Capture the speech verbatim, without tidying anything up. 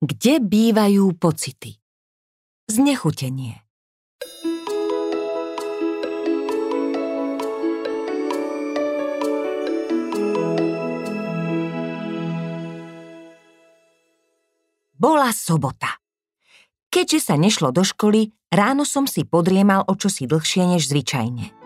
Kde bývajú pocity? Znechutenie. Bola sobota. Keďže sa nešlo do školy, ráno som si podriemal o čosi dlhšie než zvyčajne.